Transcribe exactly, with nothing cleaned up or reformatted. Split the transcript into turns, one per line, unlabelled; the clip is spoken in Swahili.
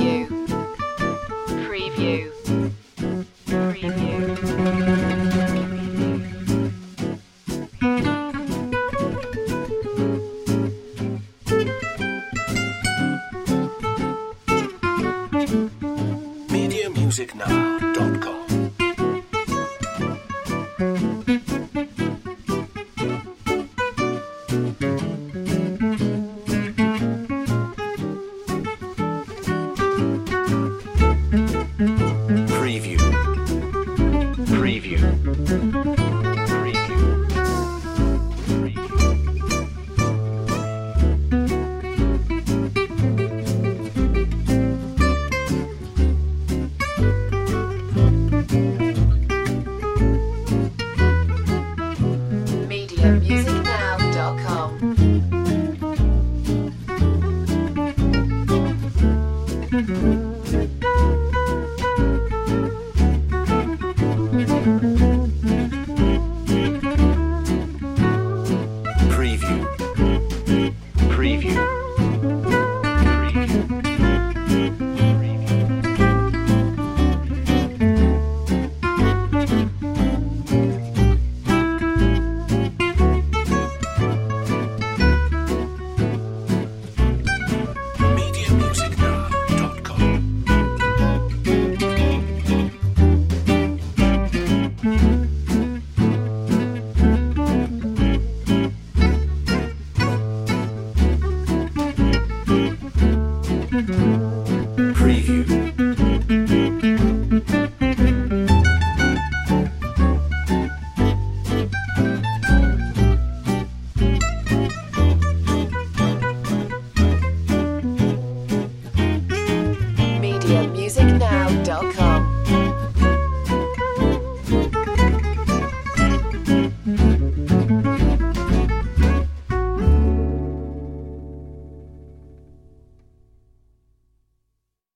Preview. Preview. Preview.
media music now dot com. Preview. Preview. Preview.
media music now dot com.
Preview. Preview. media music now dot com. Preview.